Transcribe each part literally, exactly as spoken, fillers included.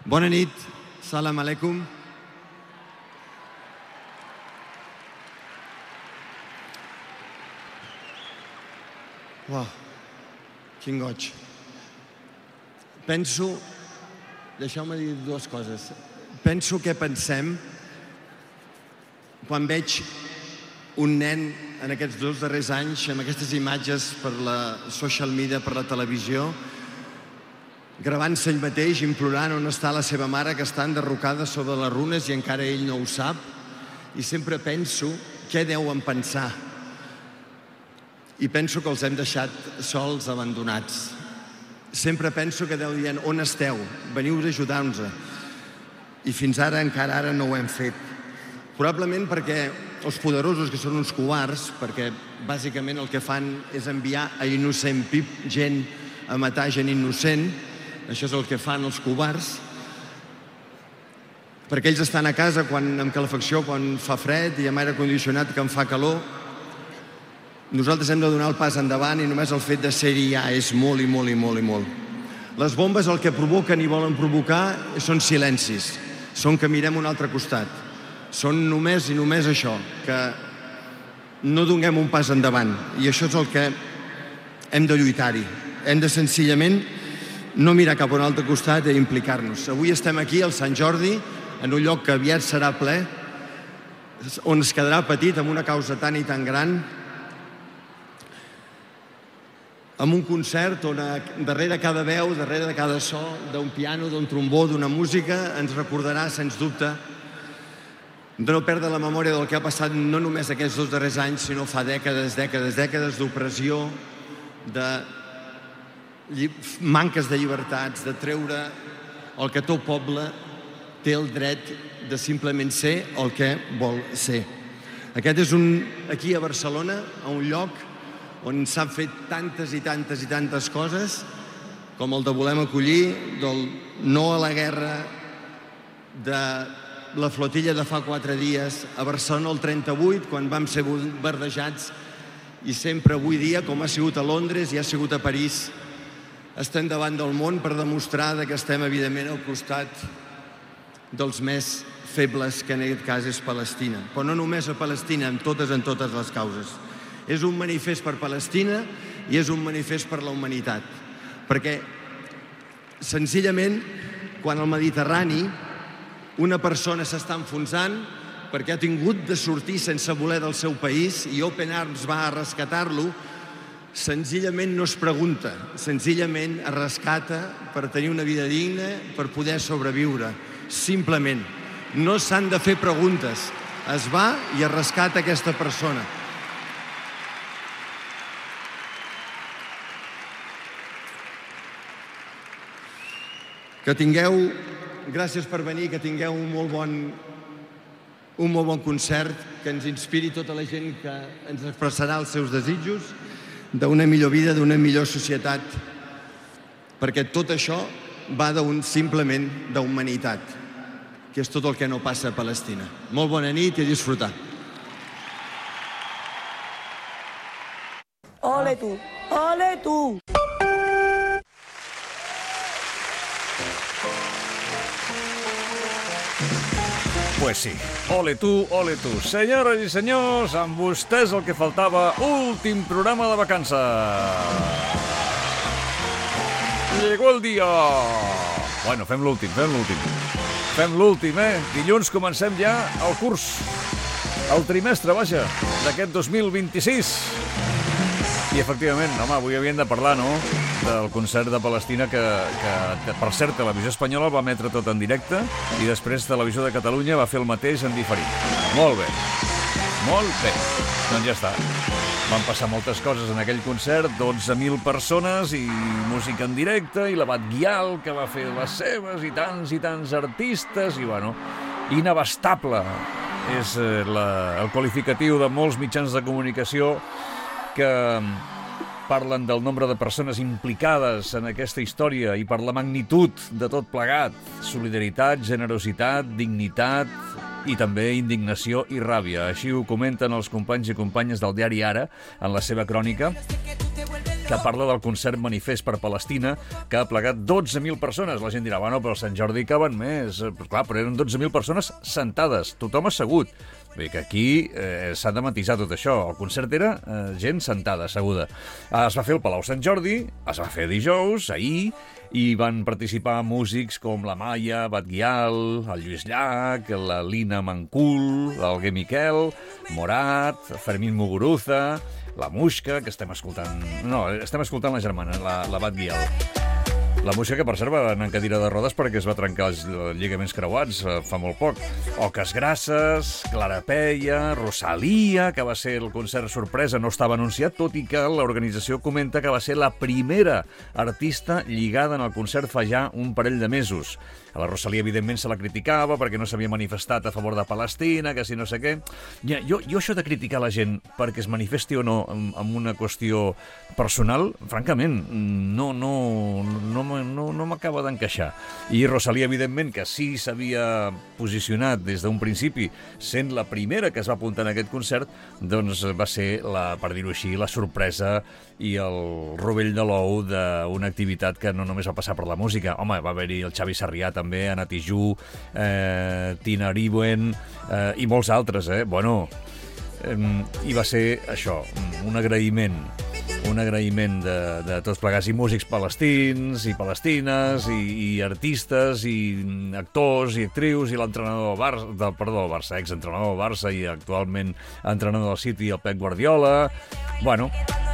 Bona nit, salam aleikum. Uau, quin goig. Penso, deixeu-me dir dues coses. Penso què pensem quan veig un nen en aquests dos darrers anys, amb aquestes imatges per la social media, per la televisió, gravant-se ell mateix, implorant on està la seva mare, que està enderrocada sobre les runes i encara ell no ho sap. I sempre penso què deuen pensar. I penso que els hem deixat sols, abandonats. Sempre penso que deu dir, on esteu? Veniu d'ajudar-nos. I fins ara, encara ara, no ho hem fet. Probablement perquè els poderosos, que són uns covards, perquè bàsicament el que fan és enviar a innocent gent a matar gent innocent, això és el que fan els covards, perquè ells estan a casa quan, amb calefacció quan fa fred i amb aire condicionat que en fa calor. Nosaltres hem de donar el pas endavant i només el fet de ser-hi ja és molt i molt i molt i molt. Les bombes el que provoquen i volen provocar són silencis, són que mirem a un altre costat. Són només i només això, que no donem un pas endavant. I això és el que hem de lluitar-hi. Hem de senzillament no mirar cap a un altre costat i implicar-nos. Avui estem aquí al Sant Jordi, en un lloc que aviat serà ple, on es quedarà petit amb una causa tan i tan gran, amb un concert on darrere cada veu, darrere de cada so, d'un piano, d'un trombó, d'una música, ens recordarà, sens dubte, de no perdre la memòria del que ha passat no només aquests dos darrers anys, sinó fa dècades, dècades, dècades d'opressió, de manques de llibertats, de treure el que tot poble té el dret de simplement ser el que vol ser. Aquest és un, aquí a Barcelona, a un lloc on s'han fet tantes i tantes i tantes coses, com el de volem acollir, del no a la guerra, de la flotilla de fa quatre dies, a Barcelona el trenta-vuit, quan vam ser bombardejats, i sempre avui dia, com ha sigut a Londres i ha sigut a París, estem davant del món per demostrar que estem, evidentment, al costat dels més febles, que en aquest cas és Palestina. Però no només a Palestina, en totes, en totes les causes. És un manifest per Palestina i és un manifest per la humanitat. Perquè, senzillament, quan al Mediterrani una persona s'està enfonsant perquè ha tingut de sortir sense voler del seu país i Open Arms va a rescatar-lo, senzillament no es pregunta, senzillament es rescata per tenir una vida digna, per poder sobreviure. Simplement. No s'han de fer preguntes. Es va i es rescata aquesta persona. Que tingueu, gràcies per venir, que tingueu un molt bon, un molt bon concert, que ens inspiri tota la gent que ens expressarà els seus desitjos d'una millor vida, d'una millor societat, perquè tot això va d'un, simplement d'humanitat, que és tot el que no passa a Palestina. Molt bona nit i a disfrutar. Ole tu, ole tu! Pues sí, ole tu, ole tu. Senyores i senyors, amb vostès el que faltava, últim programa de vacances. Llegó el dia. Bueno, fem l'últim, fem l'últim. Fem l'últim, eh? Dilluns comencem ja el curs, el trimestre, vaja, d'aquest dos mil vint-i-sis. I, efectivament, home, avui havíem de parlar, no?, del concert de Palestina que, que, per cert, Televisió Espanyola el va emetre tot en directe i després Televisió de Catalunya va fer el mateix en diferit. Molt bé, molt bé. Doncs ja està. Van passar moltes coses en aquell concert, dotze mil persones i música en directe, i l'Abat Guial, que va fer les seves, i tants i tants artistes, i, bueno, inabastable és la, el qualificatiu de molts mitjans de comunicació que parlen del nombre de persones implicades en aquesta història i per la magnitud de tot plegat. Solidaritat, generositat, dignitat i també indignació i ràbia. Així ho comenten els companys i companyes del diari Ara en la seva crònica. que parla del concert Manifest per Palestina, que ha plegat dotze mil persones. La gent dirà, bueno, però Sant Jordi caben més. Però clar, però eren dotze mil persones sentades, tothom assegut. Vull dir que aquí eh, s'ha de matisar tot això. El concert era eh, gent sentada, asseguda. Es va fer al Palau Sant Jordi, es va fer dijous, ahir, i van participar músics com la Maia Batguial, el Lluís Llach, la Lina Mancul, l'Alguer Miquel, Morat, Fermín Muguruza, la Muixca, que estem escoltant... No, estem escoltant la germana, la, la Batguial. La Muixca, que per cert va anar en cadira de rodes perquè es va trencar els lligaments creuats eh, fa molt poc. Oques Grasses, Clara Peia, Rosalia, que va ser el concert sorpresa, no estava anunciat, tot i que l'organització comenta que va ser la primera artista lligada en el concert fa ja un parell de mesos. A la Rosalia, evidentment, se la criticava perquè no s'havia manifestat a favor de Palestina, que si no sé què. Ja, jo, jo això de criticar la gent perquè es manifesti o no amb, amb una qüestió personal, francament, no, no, no, no, no m'acaba d'encaixar. I Rosalia, evidentment, que sí s'havia posicionat des d'un principi, sent la primera que es va apuntar en aquest concert, doncs va ser, la, per dir-ho així, la sorpresa i el rovell de l'ou d'una activitat que no només va passar per la música. Home, va haver-hi el Xavi Sarrià també, Anna Tijoux, eh, Tina Ribuen eh, i molts altres, eh? Bueno, eh, i va ser això, un agraïment un agraïment de, de tots plegats, i músics palestins, i palestines, i, i artistes, i actors, i actrius, i l'entrenador del Barça, del, perdó, del Barça, exentrenador del Barça, i actualment entrenador del City, el Pep Guardiola. Bueno,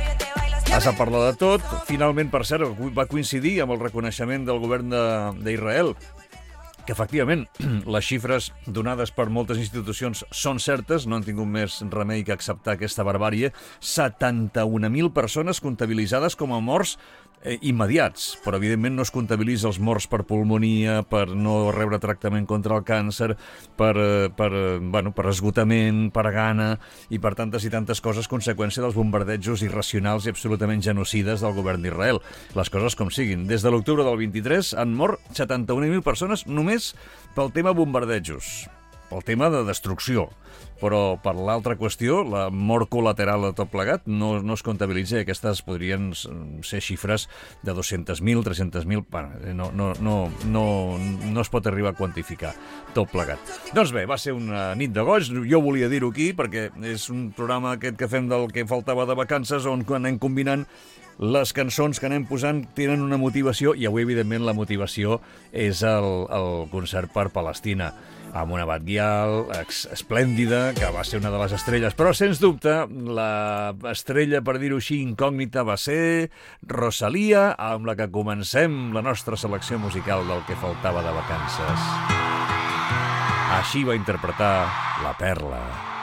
has de parlar de tot. Finalment, per cert, va coincidir amb el reconeixement del govern d'Israel, que efectivament les xifres donades per moltes institucions són certes, no han tingut més remei que acceptar aquesta barbàrie. setanta-una mil persones comptabilitzades com a morts eh, immediats, però evidentment no es comptabilitza els morts per pulmonia, per no rebre tractament contra el càncer, per, per, bueno, per esgotament, per gana i per tantes i tantes coses, conseqüència dels bombardejos irracionals i absolutament genocides del govern d'Israel. Les coses com siguin. Des de l'octubre del vint-i-tres han mort setanta-una mil persones només pel tema bombardejos, pel tema de destrucció. Però per l'altra qüestió, la mort col·lateral de tot plegat, no, no es comptabilitza, i aquestes podrien ser xifres de dos-centes mil, tres-centes mil, bueno, no, no, no, no, no es pot arribar a quantificar tot plegat. Doncs bé, va ser una nit de goig, jo volia dir-ho aquí, perquè és un programa aquest que fem del que faltava de vacances, on anem combinant les cançons que anem posant, tenen una motivació, i avui, evidentment, la motivació és el, el concert per Palestina, amb una Batguial esplèndida, que va ser una de les estrelles. Però, sens dubte, la estrella, per dir-ho així, incògnita, va ser Rosalia, amb la que comencem la nostra selecció musical del que faltava de vacances. Així va interpretar La Perla.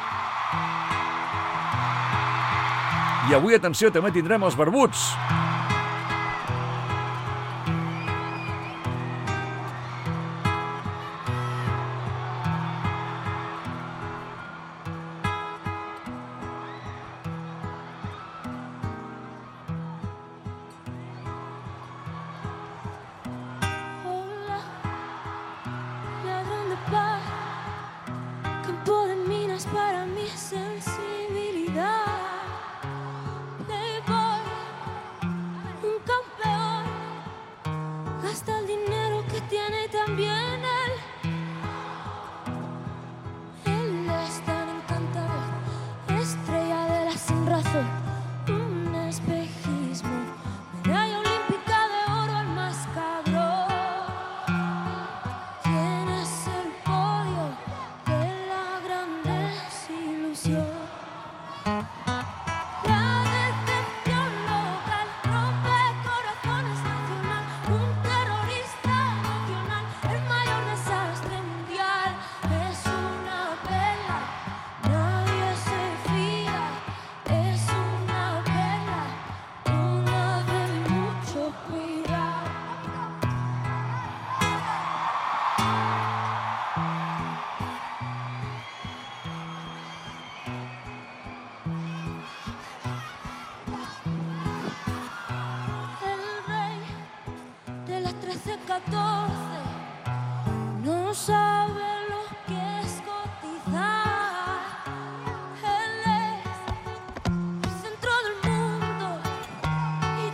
I avui, atenció, també tindrem els barbuts. Para mi sensibilidad, Playboy, un campeón, gasta el dinero que tiene también él. Él es tan encantador, estrella de la sin razón, un espejismo, medalla olímpica de oro al más cabrón. Tienes el podio de la gran desilusión. La decepción local rompe corazones nacional, un terrorista nacional, el mayor desastre mundial. Es una vela, nadie se fía, es una vela, una de mucho cuidado. El rey de las trece catorce no sabe lo que es cotizar. Él es el centro del mundo y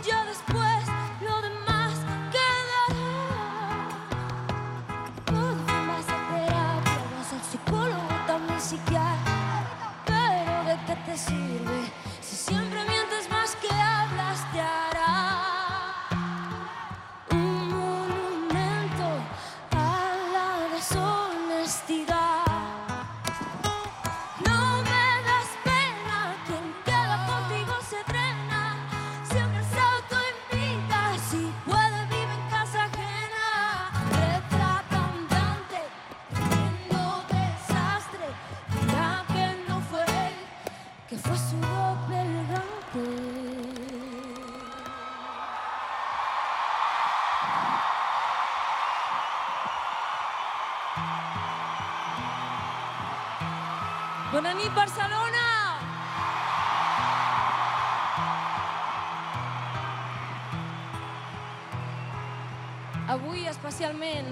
Bona nit, Barcelona! Avui, especialment,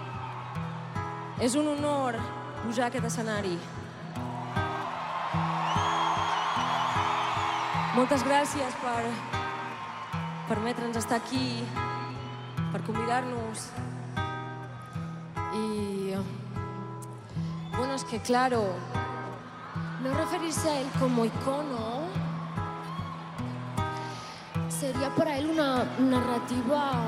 és un honor pujar a aquest escenari. Moltes gràcies per permetre'ns estar aquí, per convidar-nos. Y bueno, es que claro, no referirse a él como icono sería para él una narrativa.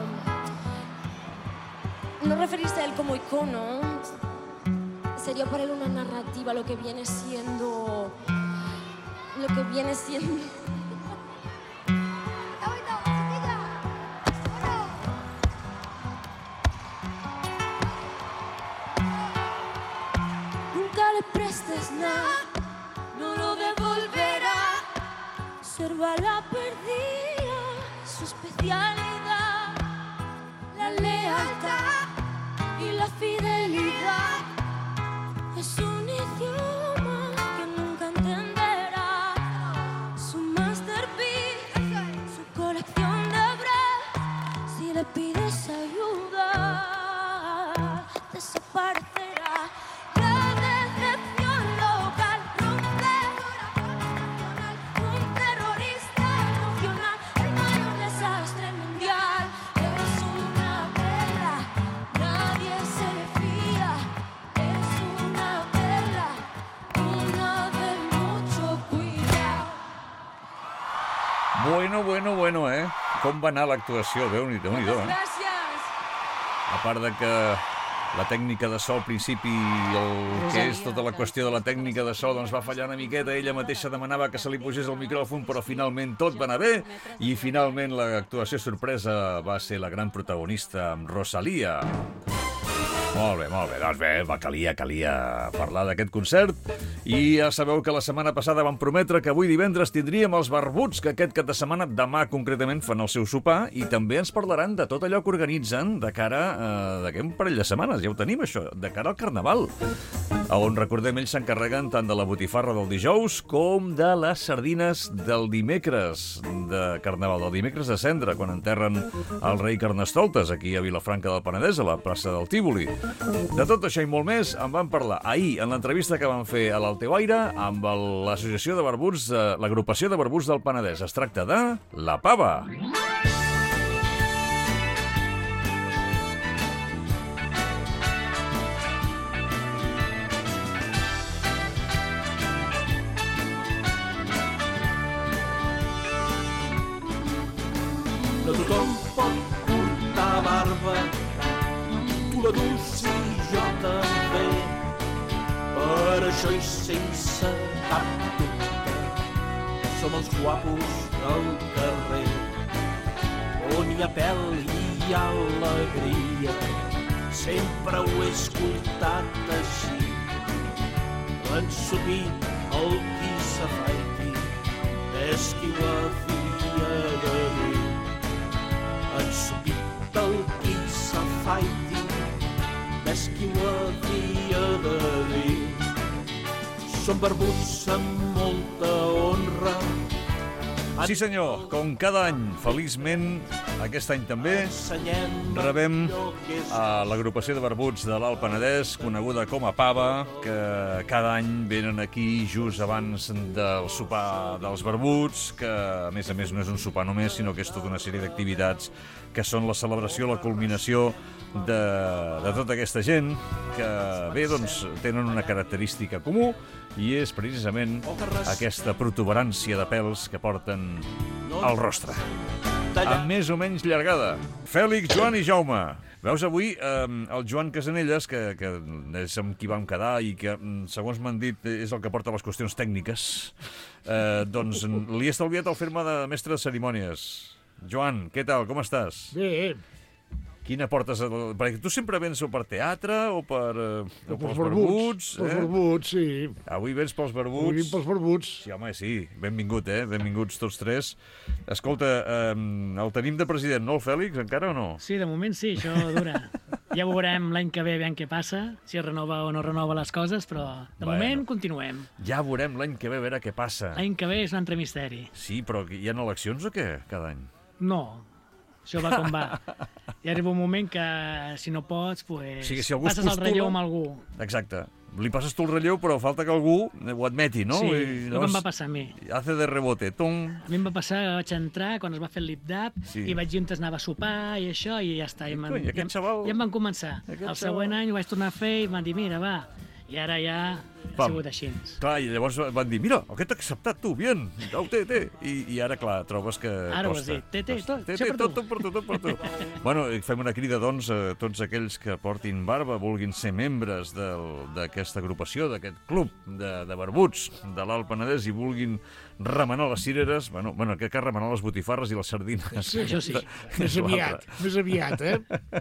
No referirse a él como icono sería para él una narrativa, lo que viene siendo, lo que viene siendo. Nunca le prestes nada, no lo devolverá. Observa la perdida, su especialidad, la lealtad y la fidelidad. Es un idioma que nunca entenderá. Su masterpiece, su colección de breves. Si le pides ayuda, desaparecerá. La decepción local, rompedora nacional, un terrorista emocional, el mayor desastre mundial. Es una perla, nadie se le fía. Es una perla, una de mucho cuidado. Bueno, bueno, bueno, eh? Com va anar l'actuació? Déu-n'hi-do, Déu-n'hi-do, Moltes eh? gràcies. A part de que la tècnica de so al principi, el que és tota la qüestió de la tècnica de so, doncs va fallar una miqueta. Ella mateixa demanava que se li pugés el micròfon, però finalment tot va anar bé. I finalment l'actuació sorpresa va ser la gran protagonista, amb Rosalía. Molt bé, molt bé. Doncs bé, va, calia, calia parlar d'aquest concert. I ja sabeu que la setmana passada vam prometre que avui divendres tindríem els Barbuts, que aquest cap de setmana, demà concretament, fan el seu sopar, i també ens parlaran de tot allò que organitzen de cara a d'aquest un parell de setmanes, ja ho tenim això, de cara al Carnaval, on, recordem, ells s'encarreguen tant de la botifarra del dijous com de les sardines del dimecres de Carnaval, del dimecres de Cendra, quan enterren el rei Carnestoltes, aquí a Vilafranca del Penedès, a la plaça del Tívoli. De tot això i molt més en vam parlar ahir en l'entrevista que vam fer a l'Alteuaire amb l'associació de barbuts, l'agrupació de barbuts del Penedès. Es tracta de La Pava. No tothom pot portar barba, tu la dus i jo també. Per això i sense cap dubte, som els guapos del carrer, on hi ha pèl i hi ha alegria. Sempre ho he escoltat així, ensopit el qui s'afaiti, és qui ho havia de dir. Ensopit el qui s'afaiti, és qui ho havia de dir. Som barbuts amb molta honra. Sí senyor, com cada any, feliçment, aquest any també, rebem a l'agrupació de barbuts de l'Alt Penedès, coneguda com a Pava, que cada any venen aquí just abans del sopar dels barbuts, que a més a més no és un sopar només, sinó que és tota una sèrie d'activitats que són la celebració, la culminació de, de tota aquesta gent que, bé, doncs, tenen una característica comú i és precisament aquesta protuberància de pèls que porten al rostre, amb més o menys llargada. Fèlix, Joan i Jaume. Veus, avui eh, el Joan Casanelles, que, que és amb qui vam quedar i que, segons m'han dit, és el que porta les qüestions tècniques, eh, doncs li he estalviat el fer-me de mestre de cerimònies. Joan, què tal? Com estàs? Bé. Quina portes? A... Perquè tu sempre vens o per teatre o per eh, o pels barbuts. barbuts. Pels eh? barbuts, sí. Avui vens pels barbuts. Avui vens pels barbuts. Sí, home, sí. Benvingut, eh? Benvinguts tots tres. Escolta, eh, el tenim de president, no, el Fèlix, encara o no? Sí, de moment sí, això dura. Ja veurem l'any que ve aviam què passa, si es renova o no renova les coses, però de Bueno. moment continuem. Ja veurem l'any que ve a veure què passa. L'any que ve és un altre misteri. Sí, però hi ha eleccions o què, cada any? No, això va com va. Hi arriba un moment que, si no pots, pues, O sigui, si algú es passes el postula- relleu amb algú. Exacte. Li passes tu el relleu, però falta que algú ho admeti, no? Sí, I, el que em va passar a mi. Hace de rebote. Tum. A mi em va passar que vaig entrar quan es va fer el lip-dap Sí. i vaig dir on anava a sopar i això, i ja està. I, em van- coi, aquest i, em- xaval- I em van començar. aquest El següent xaval- any ho vaig tornar a fer i em van dir, mira, va. I ara ja ha Pam. sigut així. Clar, i llavors van dir, mira, aquest t'ha acceptat tu, bien, el té, té. I, I ara, clar, trobes que Ara ho has costa. dit, té, té, Costa. tot, té, això té, per tot, tu. tot per tu, tot per tu. Bueno, i fem una crida, doncs, a tots aquells que portin barba, vulguin ser membres del- d'aquesta agrupació, d'aquest club de, de barbuts de l'Alt Penedès i vulguin remenar les cireres, bueno, bueno que, que remenar les botifarres i les sardines. Sí, això sí. Més aviat, més aviat, eh?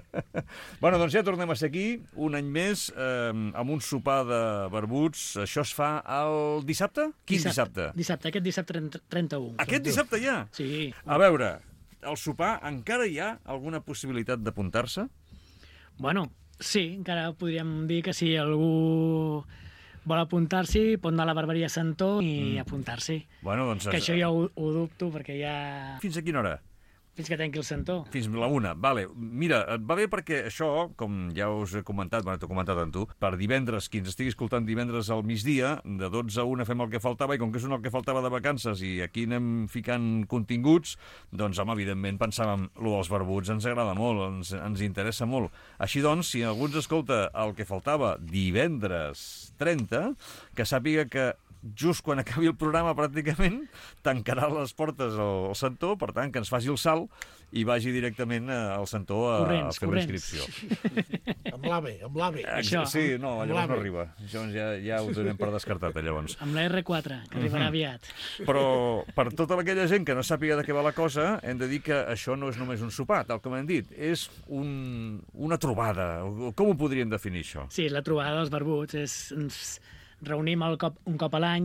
Bueno, doncs ja tornem a ser aquí, un any més, eh, amb un sopar de barbuts. Això es fa el dissabte? Quin dissabte? Dissabte, aquest dissabte trenta-u. Aquest dissabte ja? Sí. A veure, el sopar encara hi ha alguna possibilitat d'apuntar-se? Bueno, sí, encara podríem dir que si algú vol apuntar-s'hi, pot anar a la barberia Santó i mm. apuntar-s'hi. Bueno, doncs... Que això ja ho, ho dubto, perquè ja... Fins a quina hora? Fins que tanqui el Santó. Fins la una, vale. Mira, et va bé perquè això, com ja us he comentat, bueno, t'ho he comentat amb tu, per divendres, qui ens estigui escoltant divendres al migdia, de dotze a una fem el que faltava, i com que és un el que faltava de vacances i aquí anem ficant continguts, doncs, home, evidentment pensàvem, lo dels barbuts ens agrada molt, ens, ens interessa molt. Així doncs, si algú ens escolta el que faltava divendres trenta, que sàpiga que just quan acabi el programa, pràcticament, tancarà les portes al Santó, per tant, que ens faci el salt i vagi directament al Santó a, corrents, a fer la inscripció. Amb l'AVE, amb l'AVE. Això. Sí, no, llavors no L'AVE. arriba. Llavors ja, ja ho donem per descartat, llavors. Amb la erre quatre, que arribarà aviat. Però per tota aquella gent que no sàpiga de què va la cosa, hem de dir que això no és només un sopar, tal com hem dit, és un, una trobada. Com ho podríem definir, això? Sí, la trobada dels barbuts. És, ens reunim el cop, un cop a l'any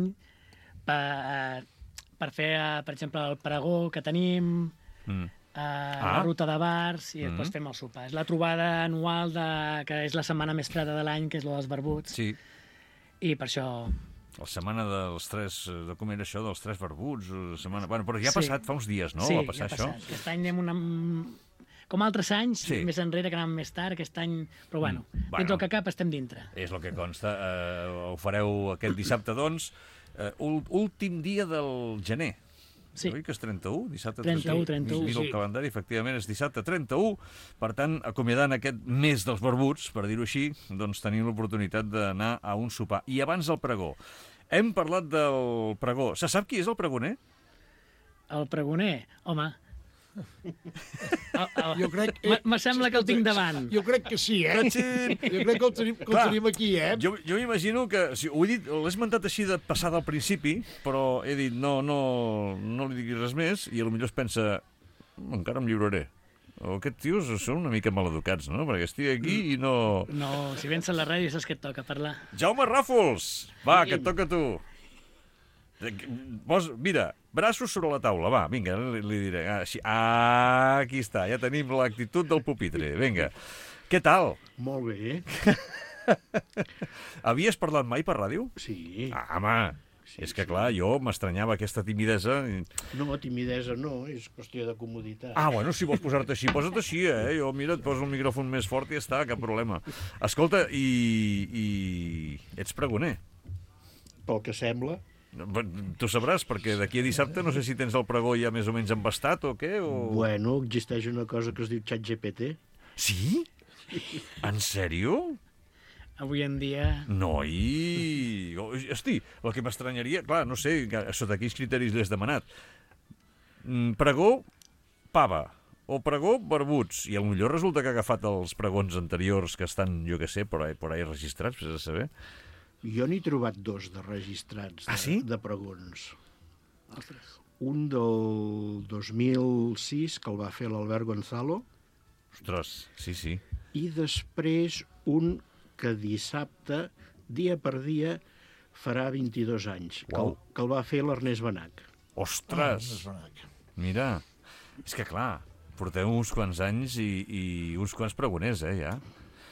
per, per fer, eh, per exemple, el pregó que tenim, Mm. eh, Ah. la ruta de bars, i després Mm. fem el sopar. És la trobada anual, de, que és la setmana més freda de l'any, que és la dels barbuts, Sí. i per això... La setmana dels tres... De com era això, dels tres barbuts? La setmana... Bueno, però ja ha Sí. passat fa uns dies, no? sí, va passar ja ha això? passat. Aquest any anem una... Com altres anys, Sí. més enrere, que anàvem més tard, aquest any... Però bueno, Mm, bueno. dintre el que cap estem dintre. És el que consta. Eh, ho fareu aquest dissabte, doncs. Eh, ul- últim dia del gener. Sí. Oi que és trenta-u? Dissabte trenta-u, trenta-u, Miro el sí. calendari, efectivament, és dissabte trenta-u. Per tant, acomiadant aquest mes dels barbuts, per dir-ho així, doncs tenim l'oportunitat d'anar a un sopar. I abans del pregó. Hem parlat del pregó. Se sap qui és el pregoner? El pregoner, home... El, el, Jo crec... me, me sembla que el tinc davant. Jo crec que sí, eh? Catxin! Jo crec que el tenim, que el Clar. tenim aquí, eh? Jo, jo m'imagino que... Si, ho he dit, l'he esmentat així de passada al principi, però he dit no, no, no li diguis res més, i potser es pensa, encara em lliuraré. O aquests tios són una mica maleducats, no? Perquè estic aquí i no... No, si vens a la ràdio saps que et toca parlar. Jaume Ràfols! Va, que et toca a tu. Pos, mira, braços sobre la taula, va, vinga, li, li diré. Ah, així. Ah, aquí està, ja tenim l'actitud del pupitre. Vinga. Què tal? Molt bé. Havies parlat mai per ràdio? Sí. Ah, home, Sí, és que sí. clar, jo m'estranyava aquesta timidesa. No, timidesa no, és qüestió de comoditat. Ah, bueno, si vols posar-te així, posa't així, eh? Jo, mira, et poso el micròfon més fort i ja està, cap problema. Escolta, i... i... ets pregoner? Pel que sembla. Tu sabràs, perquè d'aquí a dissabte no sé si tens el pregó ja més o menys embastat o què, o... Bueno, existeix una cosa que es diu xat G P T. Sí? En sèrio? Avui en dia... Noi! Hosti, el que m'estranyaria... Clar, no sé, sota quins criteris l'has demanat. Mm, Pregó, pava. O pregó, barbuts. I potser resulta que ha agafat els pregons anteriors que estan, jo què sé, por ahí, por ahí registrats, vés a saber. Jo n'he trobat dos de registrats de, Ah, sí? de pregons. Un del dos mil sis, que el va fer l'Albert Gonzalo, Ostres, sí, sí. i després un que dissabte, dia per dia, farà vint-i-dos anys, que, el, Uau. que el va fer l'Ernest Benac. Ostres! Mira, és que clar, porteu uns quants anys i, i uns quants pregoners, eh, ja.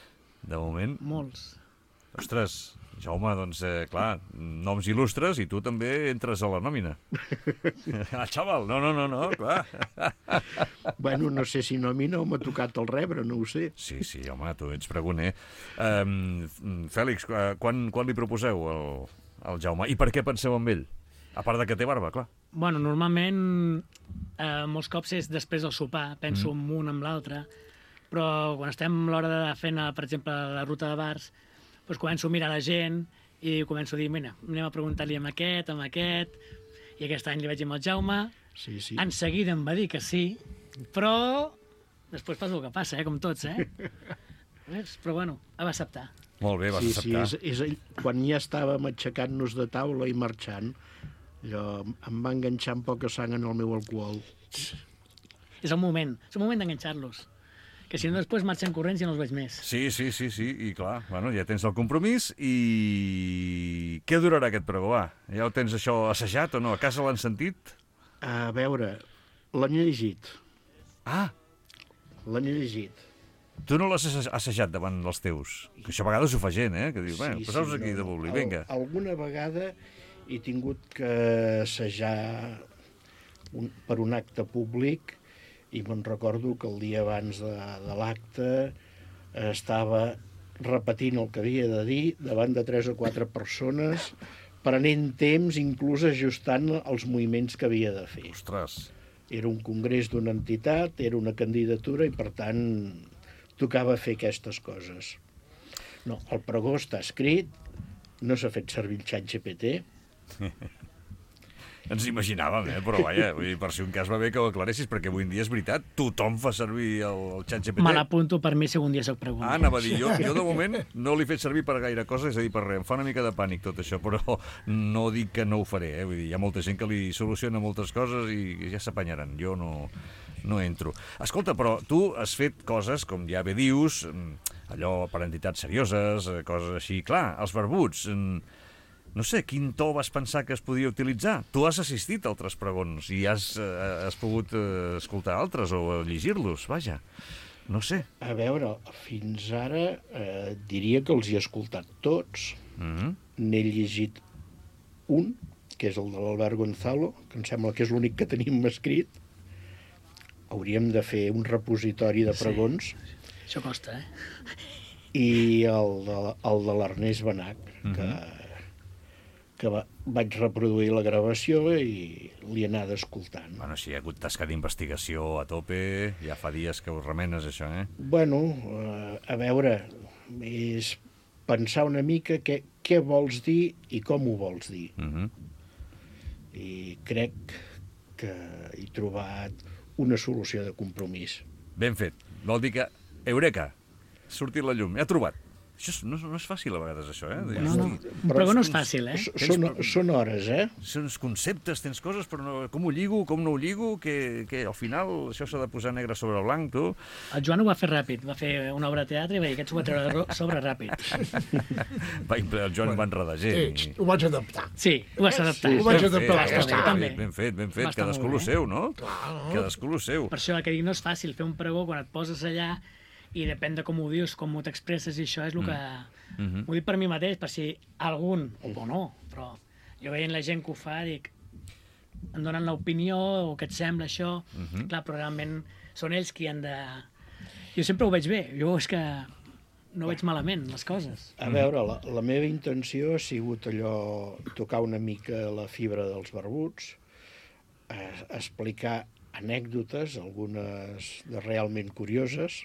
De moment. Molts. Ostres, Jaume, doncs, eh, clar, noms il·lustres i tu també entres a la nòmina. Ah, xaval, no, no, no, no, clar. Bueno, no sé si nòmina o m'ha tocat el rebre, no ho sé. Sí, sí, home, tu ets pregoner. Um, Fèlix, quan, quan li proposeu al, al Jaume? I per què penseu en ell? A part de que té barba, clar. Bueno, normalment, eh, molts cops és després del sopar, penso mm. en un amb l'altre, però quan estem a l'hora de fer, per exemple, la ruta de bars, doncs començo a mirar la gent i començo a dir, mira, anem a preguntar-li amb aquest, amb aquest, i aquest any li vaig dir amb el Jaume, Sí, sí. en seguida em va dir que sí, però després passa el que passa, eh, com tots, eh? Però bueno, va acceptar. Molt bé, vas Sí, sí, acceptar. és, és ell, quan ja estàvem aixecant-nos de taula i marxant, allò em va enganxar amb poca sang en el meu alcohol. És el moment, és el moment d'enganxar-los. Que si no després marxen corrents i no els veig més. Sí, sí, sí, sí, i clar, bueno, ja tens el compromís i... Què durarà aquest pregó, va? Ja ho tens això assajat o no? A casa l'han sentit? A veure, l'han llegit, Ah, l'han llegit. tu no l'has assa- assajat davant dels teus? Que això a vegades ho fa gent, eh? Que diu, bueno, poseu-vos aquí no, de bobli, al- vinga. Alguna vegada he tingut que assajar un, per un acte públic i me'n recordo que el dia abans de, de l'acte estava repetint el que havia de dir davant de tres o quatre persones, prenent temps, inclús ajustant els moviments que havia de fer. Ostres, Era un congrés d'una entitat, era una candidatura i, per tant, tocava fer aquestes coses. No, el pregó està escrit, no s'ha fet servir el xat G P T. ens imaginàvem, eh? Però vaja, vull dir, per si un cas va bé que ho aclaressis, perquè avui en dia és veritat, tothom fa servir el, el xat G P T. Me l'apunto per mi si algun dia soc pregunta. Ah, anava a dir, jo, jo de moment no l'he fet servir per gaire cosa, és a dir, per res. Em fa una mica de pànic tot això, però no dic que no ho faré, eh? Vull dir, hi ha molta gent que li soluciona moltes coses i ja s'apanyaran. Jo no, no entro. Escolta, però tu has fet coses, com ja bé dius, allò per entitats serioses, coses així. Clar, els barbuts... No sé, quin to vas pensar que es podia utilitzar? Tu has assistit a altres pregons i has, eh, has pogut eh, escoltar altres o llegir-los, vaja. No sé. A veure, fins ara eh, diria que els he escoltat tots. Mm-hmm. N'he llegit un, que és el de l'Albert Gonzalo, que em sembla que és l'únic que tenim escrit. Hauríem de fer un repositori de pregons. Sí. Això costa, eh? I el de, el de l'Ernest Benach, que, Mm-hmm. que va, vaig reproduir la gravació i li he anat escoltant. Bueno, si hi ha hagut tasca d'investigació a tope, ja fa dies que us remenes, això, eh? Bueno, eh, a veure, és pensar una mica què, què vols dir i com ho vols dir. Mm-hmm. I crec que he trobat una solució de compromís. Ben fet. Vol dir que, eureka, ha sortit la llum, ja ha trobat. Això és, no, no és fàcil a vegades, això, eh? No, no. Però no és fàcil, eh? S- Són, són hores, eh? Tens conceptes, tens coses, però no, com ho lligo, com no ho lligo, que, que al final això s'ha de posar negre sobre blanc, tu. El Joan ho va fer ràpid, va fer una obra de teatre i va dir que s'ho va treure de ro- sobre ràpid. Va, el Joan va enredar gent. Sí, i- ho vaig adaptar. Sí, ho vas adaptar. Sí, ho vaig Ben adaptar, fet, ja ben està. fet, També. Ben fet, ben fet. Va estar Cadascú molt lo bé. seu, no? Clar, no? Cadascú lo seu. Per això que dic, no és fàcil fer un pregó quan et poses allà i depèn de com ho dius, com ho t'expresses, i això és el que... Mhm. M'ho dic per mi mateix, per si algun, o no, però jo veient la gent que ho fa, dic, em donen l'opinió, o què et sembla això, Mhm. clar, però realment són ells qui han de... Jo sempre ho veig bé, jo és que no veig malament les coses. A veure, la, la meva intenció ha sigut allò, tocar una mica la fibra dels barbuts, eh, explicar anècdotes, algunes de realment curioses,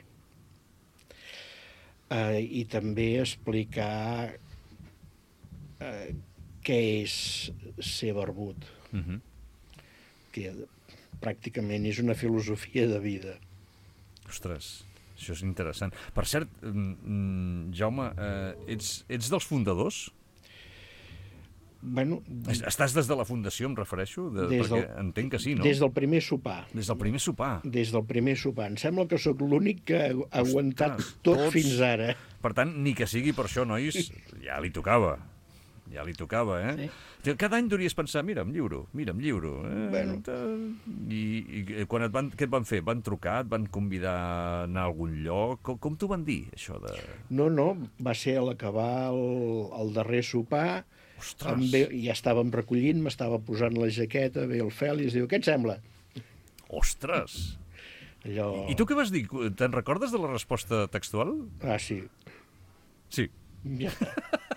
eh, i també explicar eh, què és ser barbut, Mhm. que pràcticament és una filosofia de vida. Ostres, això és interessant. Per cert, mm, mm, Jaume, eh, ets, ets dels fundadors? Bueno, Es- Estàs des de la fundació, em refereixo? De, Des perquè del- entenc que sí, no? des del primer sopar. Des del primer sopar. Des del primer sopar. Em sembla que sóc l'únic que ha aguantat Ostres, tot tots. fins ara. Per tant, ni que sigui per això, nois, ja li tocava. Ja li tocava, eh? Sí. Cada any deuries pensar, mira, em lliuro, mira, em lliuro. Eh? Bueno. I, I quan et van, què et van fer? Et van trucar? Et van convidar a anar a algun lloc? Com, com t'ho van dir, això de... No, no, va ser a l'acabar el, el darrer sopar, Ostres! em ve, ja estàvem recollint, m'estava posant la jaqueta, ve el Fèlix, diu, què et sembla? Ostres! Allò... I, I tu què vas dir? Te'n recordes de la resposta textual? Ah, sí. Sí. Ja està.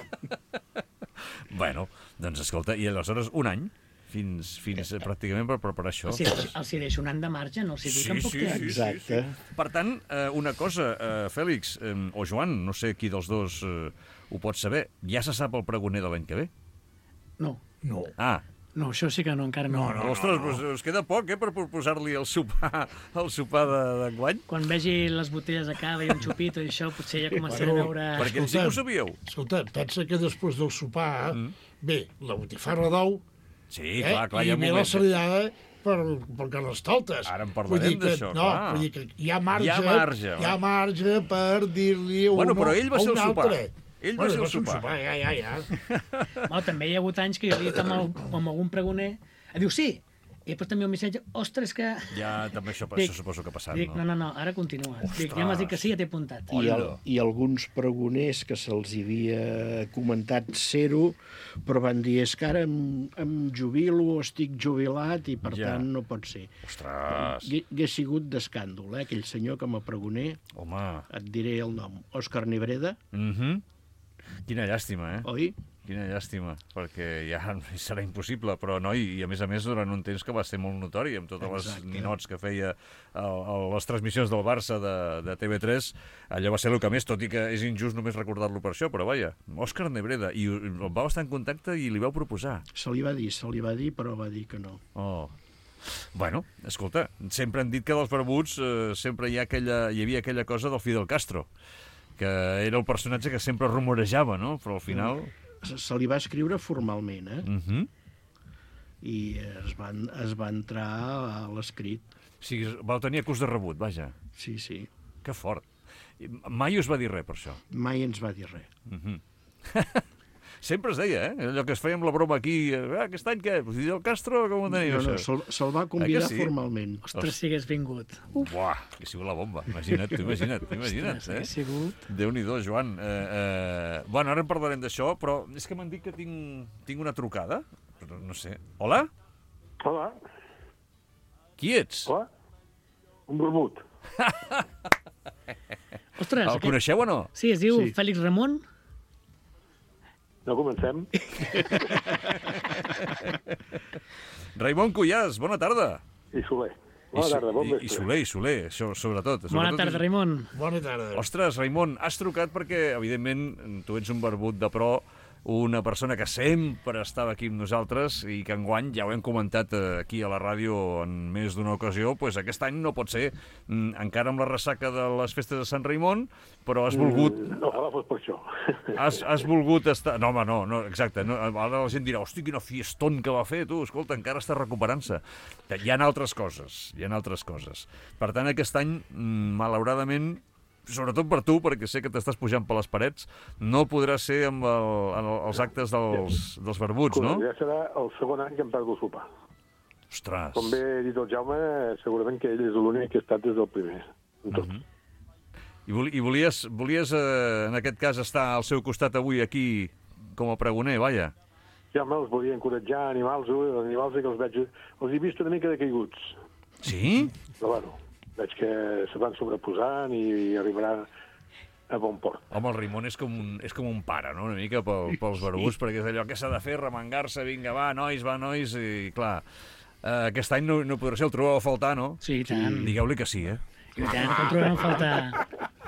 Bueno, doncs escolta, i aleshores un any, fins, fins eh, pràcticament per preparar això. Els hi, els hi deixo un any de marge, no els hi dic en poc temps. Exacte. Per tant, eh, una cosa, eh, Fèlix, eh, o Joan, no sé qui dels dos eh, ho pot saber, ja se sap el pregoner de l'any que ve? No, No. Ah, no, això sí que no, encara no. No, no. ostres, doncs us queda poc, eh, per proposar-li el sopar, el sopar de- d'enguany? Quan vegi les botelles de cava i un xupito i això, potser ja començaré Bueno, a veure... Perquè sí que ho sabíeu. Escolta, pensa que després del sopar ve la botifarra d'ou Sí, eh, clar, clar, hi i ha ve la moments. seriada per, per Carnestoltes. Ara en Vull parlarem dir que- d'això, No, clar. vull dir que hi ha marge, Hi ha marge, hi ha va. marge per dir-li a Bueno, uno però ell va a ser un el sopar. altre. Ell va Bueno, ser el un sopar. Ja, ja, ja. No, també hi ha hagut anys que jo he dit amb, el, amb algun pregoner, em diu sí, i després també un missatge, ostres, que... Ja, també això, Dic- això suposo que ha passat, Dic, no, no, no, ara continua. Dic, ja m'has dit que sí, ja t'he apuntat. I, el, Hola. I alguns pregoners que se'ls havia comentat ser-ho, però van dir, és que ara em, em jubilo, estic jubilat, i per Ja. tant no pot ser. Ostres, Hauria hauria sigut d'escàndol, eh? Aquell senyor que m'apregoner, home. et diré el nom, Òscar Nebreda, Mhm. Quina llàstima, eh? oi? Quina llàstima, perquè ja serà impossible, però no, i, i a més a més durant un temps que va ser molt notori, amb totes Exacte. les ninots que feia el, el, les transmissions del Barça de, de T V tres, allò va ser el que més, tot i que és injust només recordar-lo per això, però vaja, Òscar Nebreda, i el vau estar en contacte i li vau proposar. Se li va dir, se li va dir, però va dir que no. Oh. Bueno, escolta, sempre han dit que dels barbuts eh, sempre hi, ha aquella, hi havia aquella cosa del Fidel Castro, que era el personatge que sempre rumorejava, no? Però al final... Se, se li va escriure formalment, eh? Mm -hmm. I es va, es va entrar a l'escrit. O sigui, vau tenir acús de rebut, vaja. Sí, sí. Que fort. I mai us va dir res per això. Mai ens va dir res. Sempre es deia, eh? Allò que es feia amb la broma aquí, eh, aquest any què? Fidel Castro, com ho teniu, No, no, això? se'l se'l va convidar Eh que sí? formalment. Ostres, si hagués vingut. Buah, que ha sigut la bomba. Imagina't, tu, imagina't, imagina't, Ostres, eh? hagués sigut... Déu-n'hi-do, Joan. Eh, eh... Bueno, ara en parlarem d'això, però és que m'han dit que tinc, tinc una trucada. Però no sé. Hola? Hola, Qui ets? hola. Un barbut. Ostres, El aquest... coneixeu o no? Sí, es diu Sí. Fèlix Ramon. No comencem? Raimon Cuyàs, bona tarda. I Soler. Bona I, tarda, bon i, vespre. I Soler, i Soler, això, sobretot. Bona sobretot tarda, és- Raimon. Bona tarda. Ostres, Raimon, has trucat perquè, evidentment, tu ets un barbut de pro, una persona que sempre estava aquí amb nosaltres i que enguany, ja ho hem comentat eh, aquí a la ràdio en més d'una ocasió, pues aquest any no pot ser, mm, encara amb la ressaca de les festes de Sant Raimon, però has volgut... Mm, Ojalà fos per això. Has, has volgut estar... No, home, no, no exacte. No, ara la gent dirà, hosti, quina fiestón que va fer, tu, escolta, encara està recuperant-se. Hi ha altres coses, hi ha altres coses. Per tant, aquest any, mm, malauradament, sobretot per tu, perquè sé que t'estàs pujant per les parets, no podrà ser amb el, en el, els actes dels, dels barbuts, no? Ja serà el segon any que em perdo el sopar. Ostres. Com bé ha dit el Jaume, segurament que ell és l'únic que ha estat des del primer. En tot. Mhm. I, voli, i volies, volies eh, en aquest cas, estar al seu costat avui aquí com a pregoner, vaja. Ja me'ls volia encoratjar, animals, els animals que els veig... Els he vist una mica decaiguts. Sí? Però bueno, veig que se van sobreposant i arribarà a bon port. Home, el Raimon és com un, és com un pare, no?, una mica pel, pels barbuts, perquè és allò que s'ha de fer, remengar-se, vinga, va, nois, va, nois, i clar, eh, aquest any no, no podrà ser, el trobeu a faltar, no? Sí, i tant. Digueu-li que sí, eh? I tant, que en trobem a faltar.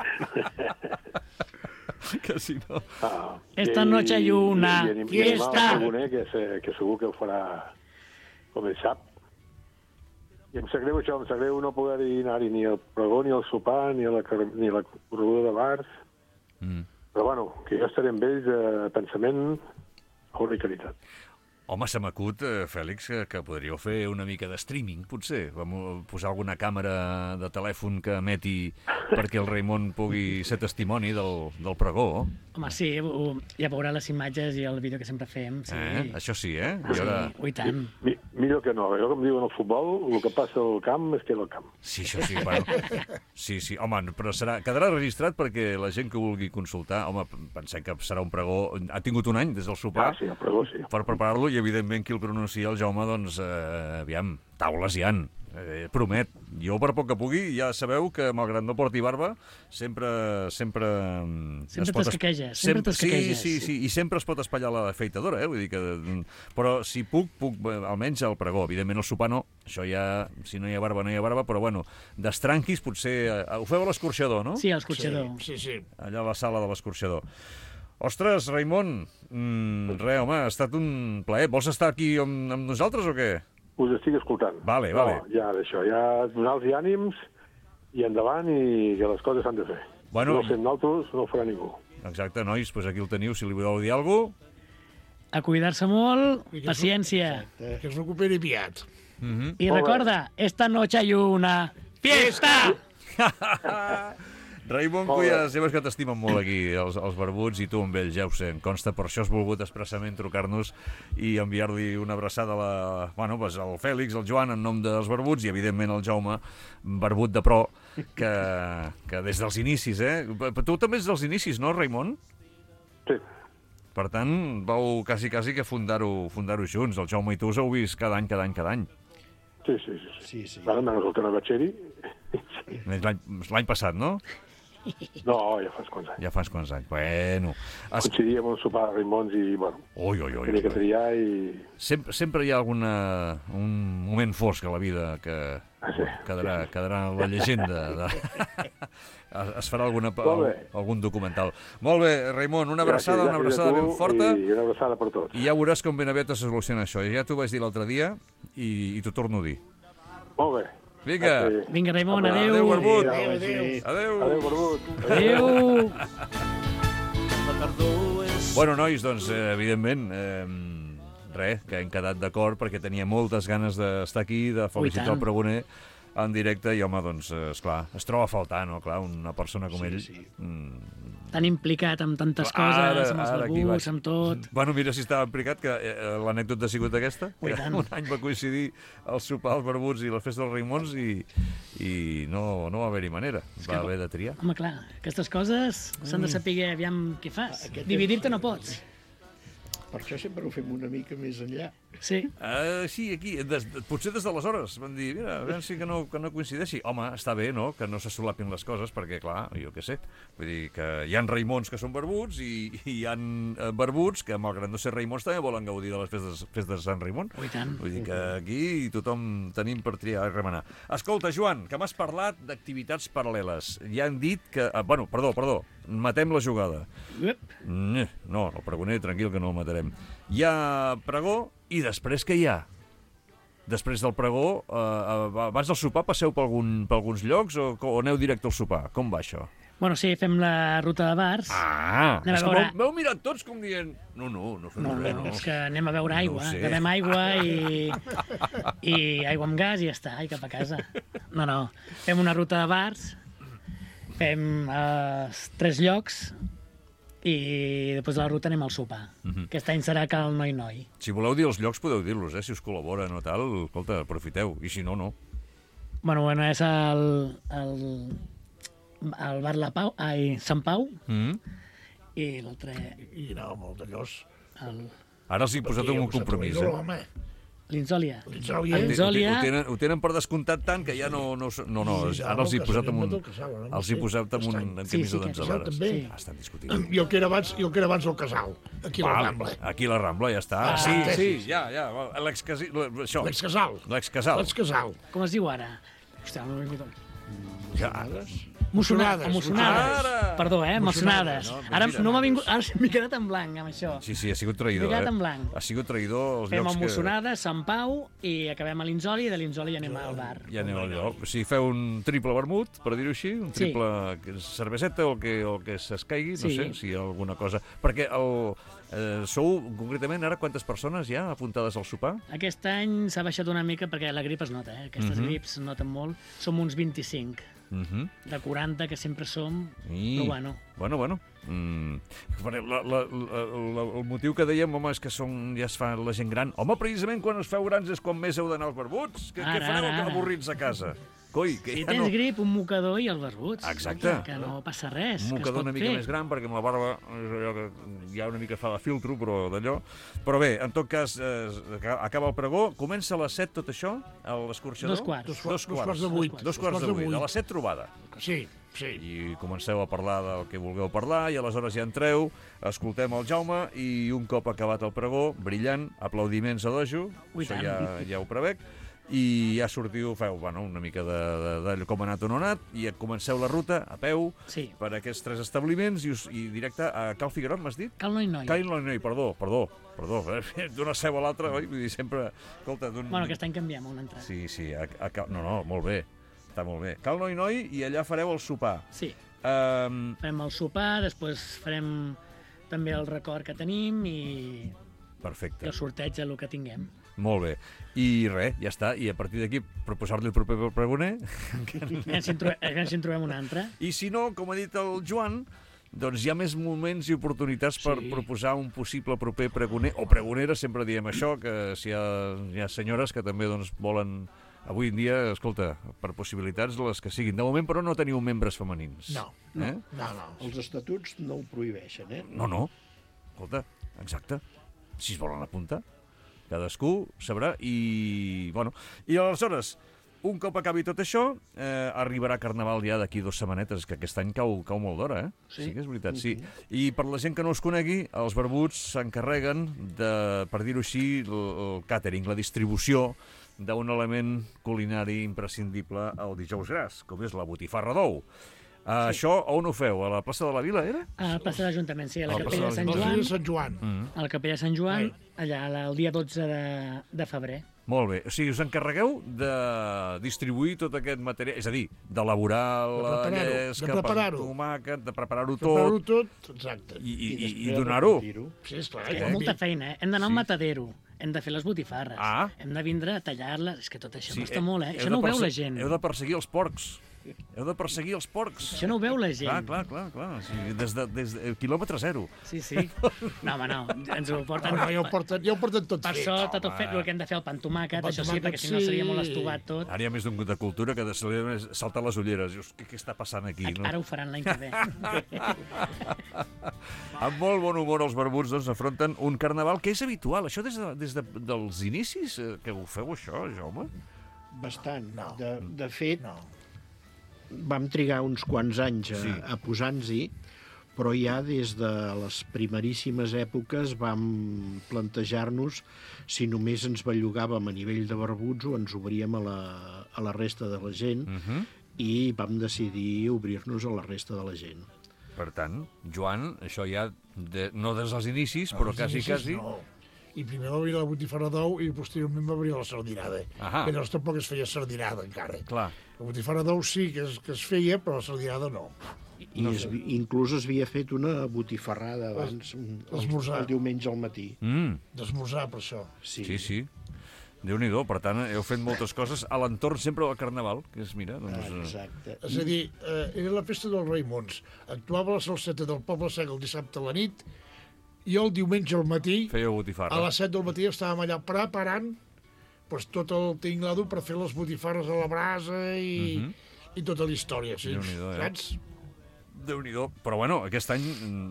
Que si no... Ah, Esta i- noche hay una i- i anim- fiesta. i animar el pregoner, que, se, que segur que ho farà com ell sap. I em sap greu això, em sap greu no poder anar-hi ni al pregó, ni al sopar, ni a la, car- ni a la corredor de bars. Mm. Però bueno, que jo estaré amb ells a pensament, obra i caritat. Home, se m'acut, eh, Fèlix, que, que podríeu fer una mica de streaming, potser. Vam posar alguna càmera de telèfon que emeti perquè el Raimon pugui ser testimoni del, del pregó. Home, sí, ho, ja veurà les imatges i el vídeo que sempre fem. Sí. Eh? Això sí, eh? I Sí, ara... ui, tant. Mi, millor que no. Jo, com diuen al futbol, el que passa al camp es queda al camp. Sí, això sí, bueno. Sí, sí, home, però serà, quedarà registrat perquè la gent que vulgui consultar, home, pensem que serà un pregó... Ha tingut un any des del sopar Ah, sí, el pregó, sí. per preparar-lo i, evidentment, qui el pronuncia, el Jaume, doncs, eh, aviam, taules hi han. Eh, promet. Jo, per poc que pugui, ja sabeu que, malgrat no porti barba, sempre... Sempre, Sempre es pot es- t'escaqueges, sempre t'escaqueges. Sí, sí, sí, i sempre es pot espatllar la afeitadora, eh? Vull dir que... Però si puc, puc, eh, almenys al pregó. Evidentment, el sopar no. Això ja, si no hi ha barba, no hi ha barba, però, bueno, d'estranquis, potser... Eh, ho feu a l'escorxador, no? Sí, a l'escorxador. Sí, sí, sí. Allà a la sala de l'escorxador. Ostres, Raimon, mm, res, home, ha estat un plaer. Vols estar aquí amb, amb nosaltres o què? Us estic escoltant. Vale, vale. No, ja d'això, ja donar-los ànims i endavant i que les coses s'han de fer. Bueno, no ho fem nosaltres, no ho farà ningú. Exacte, nois, doncs aquí el teniu, si li voleu dir alguna cosa. A cuidar-se molt, I que es- paciència. Que es recuperi aviat. Mm-hmm. I Molt bé. recorda, esta noche hay una fiesta! Raimon Molt bé. Cuyas, ja veus que t'estimen molt aquí, els, els barbuts, i tu amb ells, ja ho sé, em consta, per això has volgut expressament trucar-nos i enviar-li una abraçada a la, bueno, pues, al Fèlix, al Joan, en nom dels barbuts, i evidentment al Jaume, barbut de pro, que, que des dels inicis, eh? Tu també ets dels inicis, no, Raimon? Sí. Per tant, vau quasi, quasi que fundar-ho fundar-ho junts. El Jaume i tu us heu vist cada any, cada any, cada any. Sí, sí, sí. sí. Sí, sí. Ara menys el tema Batxeri. L'any l'any passat, no? No, ja fa uns quants anys. Ja fa uns quants anys. Bueno. Es... Coincidíem un sopar de Raimons i, bueno, Ui, ui, ui. tenia que triar i... Sempre, sempre hi ha alguna, un moment fosc a la vida que Sí. quedarà, quedarà en la llegenda. De... Es farà alguna, Molt bé. algun documental. Molt bé, Raimon, una abraçada, Gràcies, una gràcies abraçada a tu ben forta. I una abraçada per tots. I ja veuràs com ben aviat es soluciona això. Ja t'ho vaig dir l'altre dia i, i t'ho torno a dir. Molt bé. Vinga. Gràcies. Vinga, Raimon, Adéu, adéu. barbut. Adéu, adéu. Adéu. Adéu, Barbut. Adéu. La tardor és... Bueno, nois, doncs, eh, evidentment, eh, res, que hem quedat d'acord perquè tenia moltes ganes d'estar aquí, de felicitar tant. el pregoner en directe, i, home, doncs, eh, esclar, es troba a faltar, no?, clar, una persona com Sí, ell. sí. Mm, Tan implicat amb tantes coses, amb els aquí barbuts, vaig. amb tot. Bueno, mira si estava implicat, que eh, l'anècdota ha sigut aquesta. Ui, Que tant. un any va coincidir el sopar als barbuts i la festa dels Raimons i, i no, no va haver-hi manera. Va haver de triar. Home, clar, aquestes coses s'han de saber aviam què fas. Dividir-te no pots. Per això sempre ho fem una mica més enllà. Sí. Uh, sí, aquí, des, potser des d'aleshores van dir, mira, a veure si que no, que no coincideixi. Home, està bé, no?, que no se solapin les coses, perquè, clar, jo què sé, vull dir que hi ha Raimons que són barbuts i, i hi ha eh, barbuts que, malgrat no ser Raimons, també volen gaudir de les festes, festes de Sant Raimon. Ui, tant. Vull dir que aquí tothom tenim per triar i remenar. Escolta, Joan, que m'has parlat d'activitats paral·leles. Ja han dit que... Ah, bueno, perdó, perdó, matem la jugada. Uep. Mm, No, el pregoner, tranquil, que no el matarem. Hi ha pregó i després què hi ha? Després del pregó, eh, abans del sopar passeu per, algun, per alguns llocs o, o aneu directe al sopar? Com va això? Bueno, sí, fem la ruta de bars. Ah, Anem a és que veure- m'heu- m'heu mirat tots com dient... No, no, no fem No, res, no, no. és que anem a beure aigua. No ho sé. Bevem aigua i, i aigua amb gas i ja està, i cap a casa. No, no. Fem una ruta de bars, fem eh, tres llocs i després de la ruta anem al sopar. Mhm. Aquest any serà Cal Noi Noi. Si voleu dir els llocs, podeu dir-los, eh? Si us col·laboren o tal, escolta, aprofiteu. I si no, no. Bueno, bueno, és el, el, el bar La Pau, ai, Sant Pau, Mm? i l'altre, I anava molt d'allòs. el- Ara els he posat en un compromís, eh? Home, l'Inzòlia. l'Inzòlia... El Ho, Zòlia. ho, tenen, ho tenen per descomptat tant que ja no... No, no, no ara els he posat en un... Els he posat en un en Sí, sí, camisa que d'onze això vares. també. Sí. Ah, estan discutint. Jo que era abans, jo que era abans al casal, aquí a la Val, Rambla. aquí a la Rambla, ja està. Ah, sí, sí, sí. ja, ja. L'excasi... Això. L'excasal. L'excasal. L'excasal. Com es diu ara? Hòstia, no m'he vingut. Ja. Mocionades. Mocionades. Ara! Perdó, eh? Mocionades. No, Ara mira. no m'ha vingut... Ara m'he quedat en blanc amb això. Sí, sí, ha sigut traïdor, M'he quedat eh? en blanc. Ha sigut traïdor els Fem llocs el que... Mocionades, Sant Pau, i acabem a l'Inzoli, i de l'Inzoli anem al bar. Ja aneu al lloc. O sigui, feu un triple vermut, per dir-ho així, un triple sí. cerveseta o el que, o el que s'escaigui, no Sí. sé si hi ha alguna cosa. Perquè el, Eh, sou, concretament, ara quantes persones hi ha apuntades al sopar? Aquest any s'ha baixat una mica perquè la grip es nota, eh? Aquestes Mhm. grips es noten molt. Som uns vint-i-cinc, Uh -huh. de quaranta que sempre som, I... però bueno. Bueno, bueno. Mm. La, la, la, la, el motiu que dèiem, home, és que són, ja es fa la gent gran. Home, precisament quan es feu grans és quan més heu d'anar als barbuts. Què, què Ara, fareu ara, ara. avorrits a casa? Coi, que Si ja tens no... grip, un mocador i els barbuts. Exacte. Escolta, que no passa res, Un que es mocador pot una mica fer. més gran, perquè amb la barba és allò que ja una mica fa de filtro, però d'allò... Però bé, en tot cas, eh, acaba el pregó. Comença a les set tot això, a l'escorxador? Dos quarts. Dos, Dos dos quarts. quarts de vuit. Dos quarts de vuit. A les set trobada. Sí, sí. I comenceu a parlar del que vulgueu parlar i aleshores ja entreu, escoltem el Jaume i un cop acabat el pregó, brillant, aplaudiments a dojo, Ui, això tant. ja, ja ho prevec, i ja sortiu, feu bueno, una mica de, de, de com ha anat o no ha anat, i comenceu la ruta a peu Sí. per aquests tres establiments i, us, i directe a Cal Figuerot, m'has dit? Cal noi noi. Cal noi noi, perdó, perdó, perdó, eh? d'una seu a l'altra, oi? Vull dir, sempre... Escolta, d'un... Bueno, aquest any canviem una entrada. Sí, sí, a, a, Cal- no, no, molt bé, està molt bé. Cal noi noi i allà fareu el sopar. Sí. Um, Farem el sopar, després farem també el record que tenim i, i perfecte. el sorteig del que tinguem. Molt bé. I res, ja està. I a partir d'aquí proposar-li el proper pregoner. Aviam si en trobem, aviam si en trobem un altre. I si no, com ha dit el Joan, doncs hi ha més moments i oportunitats per Sí. proposar un possible proper pregoner o pregonera, sempre diem això, que si hi ha, hi ha senyores que també doncs, volen... Avui en dia, escolta, per possibilitats les que siguin. De moment, però, no teniu membres femenins. No, Eh? no, no. Els estatuts no ho prohibeixen, eh? No, no. Escolta, exacte. Si es volen apuntar, cadascú sabrà i... Bueno, i aleshores, un cop acabi tot això, eh, arribarà Carnaval ja d'aquí dues setmanetes, que aquest any cau, cau molt d'hora, eh? Sí. Sí que és veritat, sí. I per la gent que no us conegui, els barbuts s'encarreguen de, per dir-ho així, el, el càtering, la distribució d'un element culinari imprescindible al dijous gras, com és la botifarra d'ou. Uh, sí. Això on ho feu? A la plaça de la Vila, era? A la plaça de l'Ajuntament, sí, a la A la capella de plaça Sant de No Joan. sé Sant Joan. Mm. A la capella de Sant Joan, allà el dia dotze de, de febrer. Molt bé. O sigui, us encarregueu de distribuir tot aquest material, és a dir, d'elaborar De la preparar-ho, de llesca, pa preparar-ho. amb tomàquet, de preparar-ho Preparar-ho tot tot, exacte. i, i, i, i després donar-ho. repetir-ho. Sí, esclar. Hi ja ha molta vi- feina, eh? Hem d'anar Sí. al matadero, hem de fer les botifarres, Ah. hem de vindre a tallar-les, és que tot això costa eh, molt, eh? heu Això de no ho veu perse- la gent. Heu de perseguir els porcs. Heu de perseguir els porcs. Això no ho veu la gent. Clar, clar, clar, clar. O sigui, des de, des de quilòmetre zero. Sí, sí. No, home, no, ens ho porten... No, ja ho porten, ja ho porten tot Per fet. això està tot fet, el que hem de fer el pa amb tomàquet, El pa amb això sí, tomàquet, perquè si no sí. seria molt estovat tot. Ara hi ha més d'un de cultura que de saltar les ulleres. Dius, què, què està passant aquí? No? Ara ho faran l'any que ve. Amb molt bon humor els barbuts doncs, afronten un carnaval que és habitual. Això des, de, des de, dels inicis eh, que ho feu, això, Jaume? Bastant. No. De, de fet, No. vam trigar uns quants anys a, Sí. a posar-nos-hi, però ja des de les primeríssimes èpoques vam plantejar-nos si només ens bellugàvem a nivell de barbuts o ens obríem a la, a la resta de la gent, Uh -huh. i vam decidir obrir-nos a la resta de la gent. Per tant, Joan, això ja de, no des dels inicis, però Els quasi, inicis, quasi... No. I primer va obrir la botifarra d'ou i posteriorment va obrir la sardinada. Ahà. Però tampoc es feia sardinada encara. Clar. La botifarra d'ou sí que es, que es feia, però la sardinada no. I no es, inclús es havia fet una botifarrada abans, un- el, l'esmorzar. el diumenge al matí. Mm, D'esmorzar, per això. Sí, sí, sí. Déu-n'hi-do, per tant, heu fet moltes coses a l'entorn sempre del Carnaval, que és, mira, doncs... Ah, eh, exacte. És a dir, eh, era la festa dels Raimons. Actuava la salseta del Poble Sec el dissabte a la nit i el diumenge al matí, Fèieu botifarra. a les set del matí, estàvem allà preparant pues, tot el tinglado per fer les botifarres a la brasa i, Mhm. i tota la història, sí. Déu-n'hi-do, eh? Saps? Déu-n'hi-do. Però bueno, aquest any,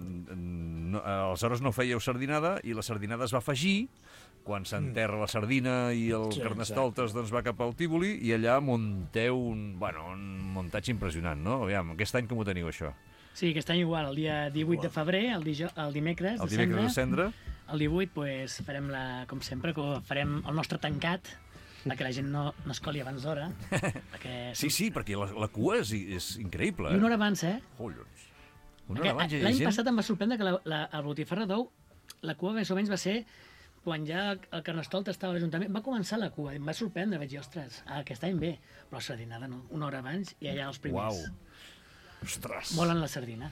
mm, no, aleshores no fèieu sardinada i la sardinada es va afegir quan s'enterra la sardina i el Sí, Carnestoltes doncs, va cap al Tívoli i allà munteu un, bueno, un muntatge impressionant, no? Aviam, aquest any com ho teniu, això? Sí, aquest any igual, el dia divuit de febrer, el, dijo, el dimecres, El de dimecres de cendra, cendra? el divuit, pues, farem, la, com sempre, que farem el nostre tancat, perquè la gent no, no es coli abans d'hora. perquè... Sí, sí, perquè la, la cua és, és increïble. I una Eh? hora abans, eh? Collons. Una Perquè hora abans hi ha L'any gent... passat em va sorprendre que la, la, el botifarra d'ou, la cua més o menys va ser quan ja el Carnestoltes estava a l'Ajuntament, va començar la cua, em va sorprendre, vaig dir, ostres, ah, aquest any bé, però la sardinada no, una hora abans i allà els primers. Uau. Ostres. Volen la sardina.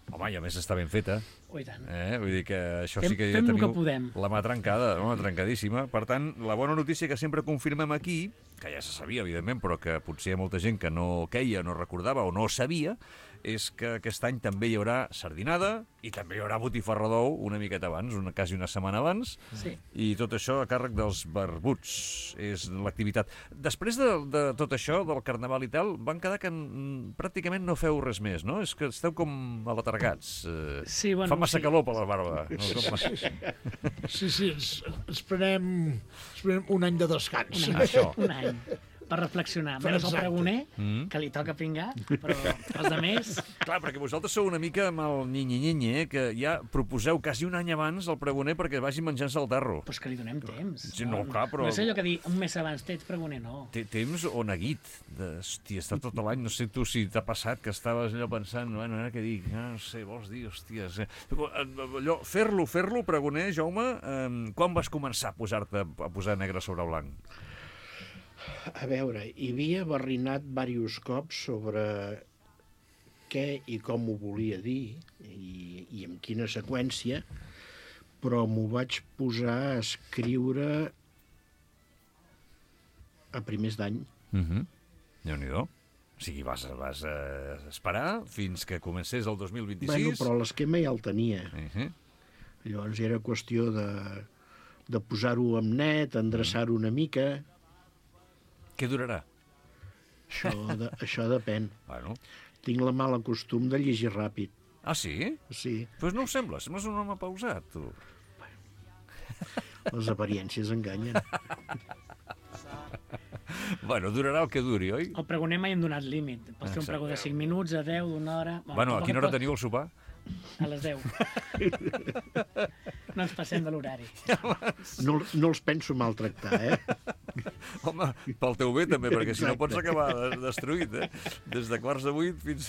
Home, i a més està ben feta. Oh, i tant. Eh? Vull dir que això Fem- sí que ja fem lo teniu que podem. la mà trencada, no? Trencadíssima. Per tant, la bona notícia que sempre confirmem aquí, que ja se sabia, evidentment, però que potser hi ha molta gent que no queia, no recordava o no sabia, és que aquest any també hi haurà sardinada i també hi haurà botifarra d'ou una miqueta abans, una, quasi una setmana abans, Sí. i tot això a càrrec dels barbuts és l'activitat. Després de, de tot això, del carnaval i tal, van quedar que mm, pràcticament no feu res més, no? És que esteu com alatargats. Eh, Sí, bueno, fa massa sí. calor per la barba. No, com... Sí, sí, ens, ens, prenem, ens prenem un any de descans. Un any, Això. un any, per reflexionar. Menys el Exacte. pregoner, Mm. que li toca pringar, però els de més... Clar, perquè vosaltres sou una mica amb el nyi-nyi-nyi, eh? Que ja proposeu quasi un any abans el pregoner perquè vagi menjant-se el tarro. Però és que li donem temps. Sí, no, clar, però- No és allò que dir un mes abans tens pregoner, no. Té temps o neguit. De, hòstia, està tot l'any, no sé tu si t'ha passat que estaves allò pensant, bueno, ara què dic? Ah, no sé, vols dir, hòsties... Eh. Allò, fer-lo, fer-lo, pregoner, Jaume, eh, quan vas començar a posar-te a posar negre sobre blanc? A veure, hi havia barrinat diversos cops sobre què i com ho volia dir i, i en quina seqüència, però m'ho vaig posar a escriure a primers d'any. Uh -huh. Déu-n'hi-do. O sigui, vas, vas eh, esperar fins que comencés el dos mil vint-i-sis. Bueno, però l'esquema ja el tenia. Uh -huh. Llavors era qüestió de, de posar-ho amb net, endreçar-ho una mica. Què durarà? Això, de, això depèn. Bueno. Tinc la mala costum de llegir ràpid. Ah, sí? Sí, Doncs pues no ho sembla, sembles un home pausat, tu. les apariències enganyen. Bueno, durarà el que duri, oi? El pregoner mai hem donat límit. Pots fer un pregó de cinc minuts, a deu, d'una hora... Bueno, a quina hora teniu el sopar? A les deu. No ens passem de l'horari. No, no els penso maltractar, eh? Home, pel teu bé també, perquè si no pots acabar destruït, eh? Des de quarts de vuit fins...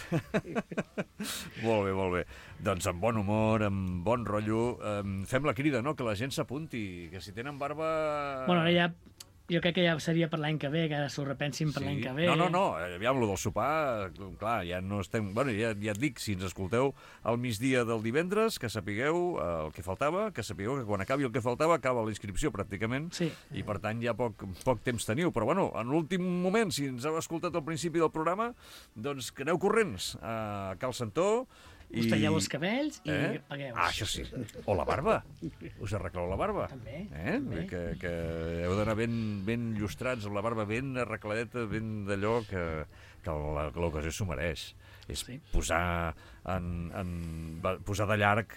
Molt bé, molt bé. Doncs amb bon humor, amb bon rotllo, eh, fem la crida, no?, que la gent s'apunti, que si tenen barba... Bueno, ara ja... Jo crec que ja seria per l'any que ve, que ara s'ho repensin per l'any que ve. No, no, no, aviam, lo del sopar, clar, ja no estem... Bueno, ja, ja et dic, si ens escolteu al migdia del divendres, que sapigueu el que faltava, que sapigueu que quan acabi el que faltava acaba la inscripció, pràcticament, Sí. i per tant ja poc, poc temps teniu. Però, bueno, en l'últim moment, si ens heu escoltat al principi del programa, doncs que aneu corrents a Cal Santó, Us talleu els cabells i eh? pagueu. Ah, això sí. O la barba. Us arregleu la barba. També, Eh? també. Que, que heu d'anar ben, ben llustrats, amb la barba ben arregladeta, ben d'allò que, que la- que l'ocasió s'ho mereix. És Sí. posar, en, en, va- posar de llarg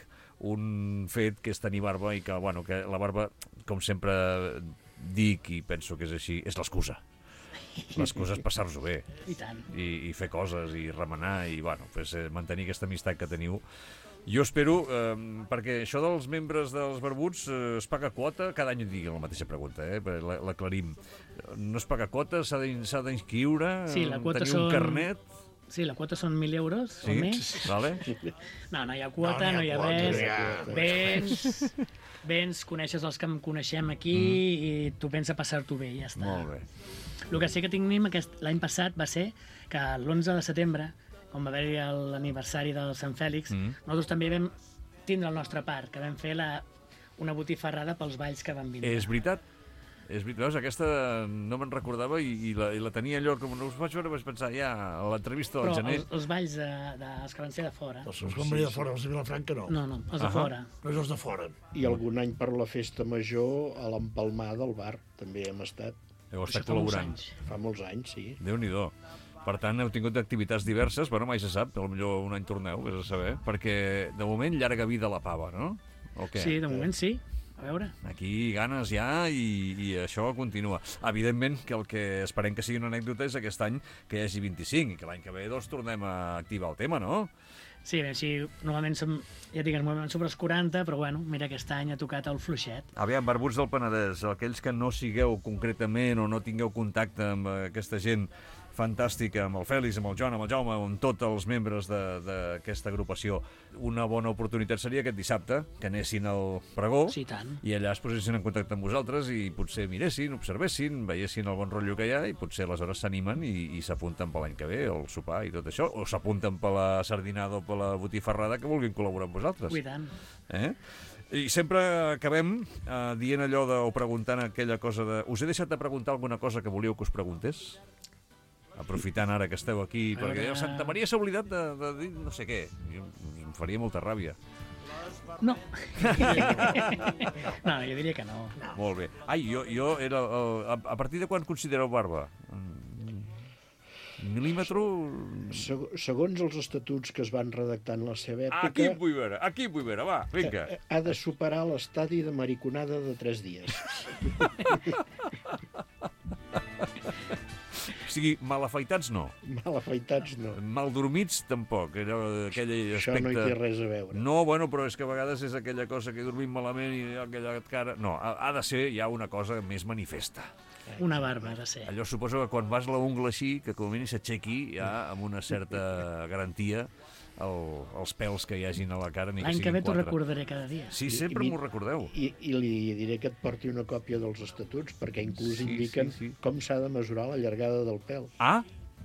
un fet que és tenir barba i que, bueno, que la barba, com sempre dic i penso que és així, és l'excusa. L'excusa és passar-s'ho bé. I tant. I, i fer coses i remenar i bueno, pues, eh, mantenir aquesta amistat que teniu. Jo espero, eh, perquè això dels membres dels barbuts eh, es paga quota, cada any et digui la mateixa pregunta, eh, la- l'aclarim. No es paga quota, s'ha d'in- s'ha d'inscriure, Sí, la quota tenir són- un carnet... Sí, la quota són mil euros Sí, o més. vale? No, no hi ha quota, no, No, no hi hi ha ha quota, res. no hi ha- Vens, vens, coneixes els que em coneixem aquí mm. i tu vens a passar-t'ho bé i ja està. Molt bé. El que sí que tenim aquest- l'any passat va ser que l'onze de setembre, quan va haver-hi l'aniversari del Sant Fèlix, Mm. nosaltres també vam tindre el nostre part, que vam fer la, una botifarrada pels balls que van vindre. És veritat? És veritat, veus, aquesta no me'n recordava i, i, la, i la tenia allò, com no us vaig veure, vaig pensar, ja, a l'entrevista del Però gener... els, els balls de, de, els que van ser de fora... Els que van venir de fora, els de Vilafranca no. No, no, els de Ahà. fora. No és els de fora. I algun any per la festa major a l'empalmar del bar també hem estat. Heu estat Això fa molts col·laborant. anys. Fa molts anys, sí. Déu-n'hi-do. Per tant, heu tingut activitats diverses, bueno, mai se sap, potser un any torneu, vés a saber, perquè de moment llarga vida a la pava, no? O què? Sí, de moment sí. A veure. Aquí ganes ja i, i això continua. Evidentment que el que esperem que sigui una anècdota és aquest any que hi hagi vint-i-cinc i que l'any que ve doncs tornem a activar el tema, no? Sí, bé, sí, normalment som, ja digues, normalment sobre els quaranta, però bueno, mira, aquest any ha tocat el fluixet. Aviam, barbuts del Penedès, aquells que no sigueu concretament o no tingueu contacte amb aquesta gent fantàstica amb el Fèlix, amb el Joan, amb el Jaume, amb tots els membres d'aquesta agrupació. Una bona oportunitat seria aquest dissabte, que anessin al pregó Sí, tant. i allà es posessin en contacte amb vosaltres i potser miressin, observessin, veiessin el bon rotllo que hi ha i potser aleshores s'animen i, i s'apunten per l'any que ve, el sopar i tot això, o s'apunten per la sardinada o per la botifarrada que vulguin col·laborar amb vosaltres. I tant. Eh? I sempre acabem eh, dient allò de, o preguntant aquella cosa de... Us he deixat de preguntar alguna cosa que volíeu que us preguntés? Aprofitant ara que esteu aquí, veure... perquè Santa Maria s'ha oblidat de, de dir no sé què. Jo, em faria molta ràbia. No. No, jo diria que no. no. Molt bé. Ai, jo, jo era... El, a, a partir de quan considereu barba? Mil·límetre... Segons els estatuts que es van redactar en la seva època... Aquí em vull veure, aquí em vull veure, va, vinga. Ha de superar l'estadi de mariconada de tres dies. O sigui, mal afaitats no. Mal afaitats no. Mal dormits tampoc. Era aquell Això aspecte... no hi té res a veure. No, bueno, però és que a vegades és aquella cosa que dormim malament i aquella cara... No, ha, ha de ser ja una cosa més manifesta. Una barba ha de ser. Allò suposo que quan vas la ungla així, que com a mínim s'aixequi ja amb una certa garantia el, els pèls que hi hagin a la cara. L'any que ve t'ho recordaré cada dia. Sí, sempre m'ho recordeu. I, I li diré que et porti una còpia dels estatuts, perquè inclús Sí, indiquen sí, sí. com s'ha de mesurar la llargada del pèl. Ah,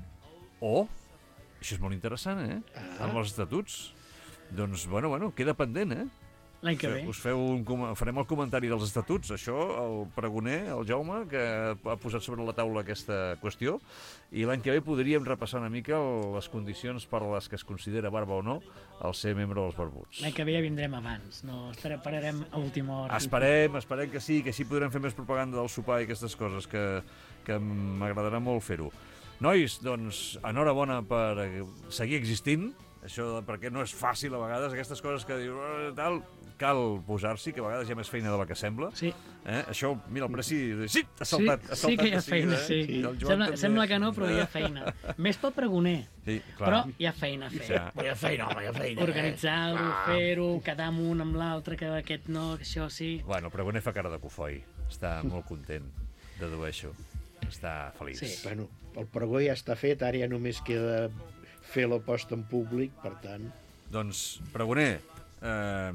oh, això és molt interessant, eh? Ah. Amb els estatuts. Doncs, bueno, bueno, queda pendent, eh? L'any que ve. Us feu un, farem el comentari dels estatuts, això, el pregoner, el Jaume, que ha posat sobre la taula aquesta qüestió, i l'any que ve podríem repassar una mica les condicions per les que es considera barba o no el ser membre dels barbuts. L'any que ve ja vindrem abans, no esperarem a última hora. Esperem, esperem que sí, que així podrem fer més propaganda del sopar i aquestes coses, que, que m'agradarà molt fer-ho. Nois, doncs, enhorabona per seguir existint, això perquè no és fàcil a vegades, aquestes coses que diu tal, cal posar-s'hi, que a vegades hi ha més feina de la que sembla. Sí. Eh? Això, mira, el Preci, sí, ha saltat. Sí, ha saltat sí que hi ha de seguida, feina, sí. Eh? Sembla, sembla que no, però hi ha feina. Més pel pregoner, Sí, clar. però hi ha feina a fer. Ja. Hi ha feina, home, hi ha feina. Organitzar-ho, fer-ho, quedar amb un amb l'altre, que aquest no, que això sí. Bueno, el pregoner fa cara de cofoi. Està molt content, dedueixo. Està feliç. Sí. Bueno, el pregó ja està fet, ara ja només queda fer la posta en públic, per tant... Doncs, pregoner, eh,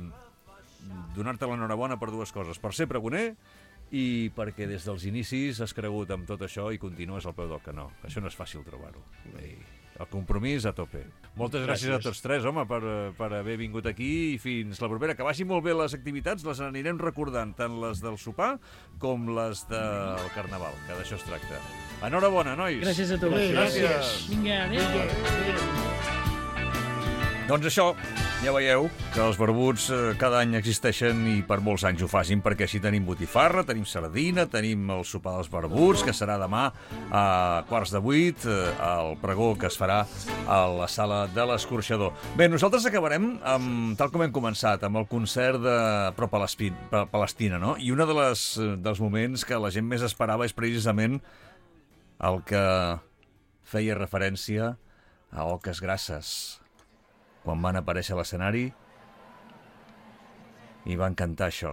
donar-te l'enhorabona per dues coses. Per ser pregoner i perquè des dels inicis has cregut amb tot això i continues al peu del canó. Això no és fàcil trobar-ho. I el compromís a tope. Moltes gràcies, gràcies a tots tres, home, per, per haver vingut aquí i fins la propera. Que vagin molt bé les activitats, les anirem recordant, tant les del sopar com les del Carnaval, que d'això es tracta. Enhorabona, nois! Gràcies a tu. Gràcies. Vinga, adéu. Doncs això, ja veieu que els barbuts eh, cada any existeixen i per molts anys ho facin, perquè així tenim botifarra, tenim sardina, tenim el sopar dels barbuts, que serà demà a quarts de vuit, eh, al pregó que es farà a la sala de l'Escorxador. Bé, nosaltres acabarem, amb, tal com hem començat, amb el concert de Pro Palestina, no? I un de les, dels moments que la gent més esperava és precisament el que feia referència a Oques Grasses, quan van aparèixer a l'escenari i van cantar això.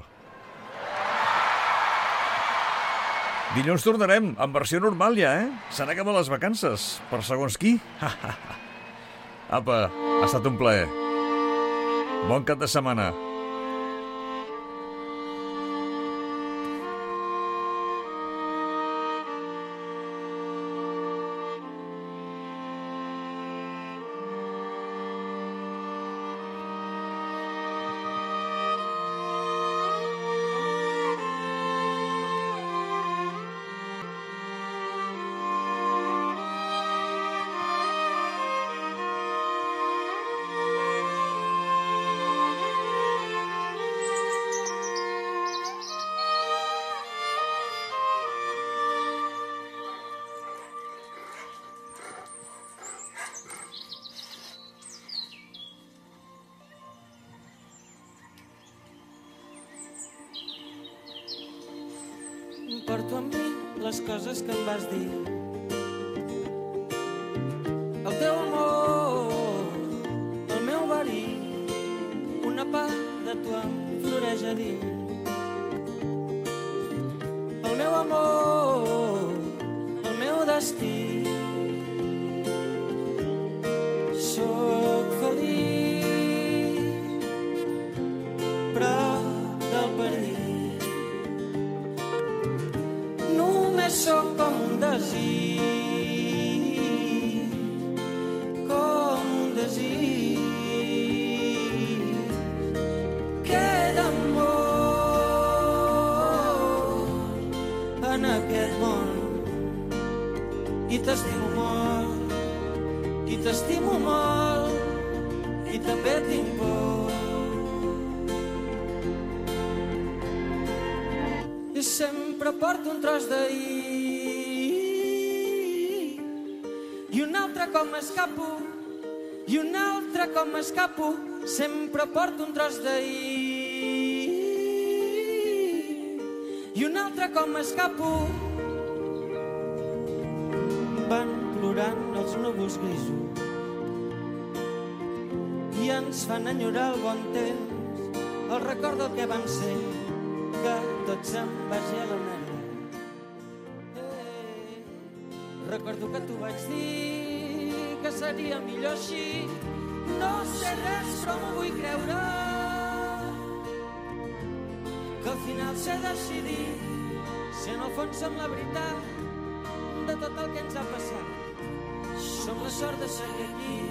Dilluns tornarem, en versió normal ja, eh? Se n'acaba les vacances, per segons qui. Apa, ha estat un plaer. Bon cap de setmana. Porto amb mi les coses que em vas dir. El teu amor, el meu verí, una part de tu em floreix a dins. El meu amor, el meu destí, només sóc com un desig, com un desig. Queda amor en aquest món i t'estimo molt, i t'estimo molt, i també tinc por. I sempre porto un tros d'ahir i un altre com m'escapo, i un altre com m'escapo. Sempre porto un tros d'ahir i un altre com m'escapo. Van plorant els núvols grisos i ens fan enyorar el bon temps, el record del que vam ser, que tot se'n vagi a la merda. Eh, recordo que t'ho vaig dir, que seria millor així. No sé res, però m'ho vull creure, que al final sé decidir si en el fons som la veritat de tot el que ens ha passat. Som la sort de ser aquí.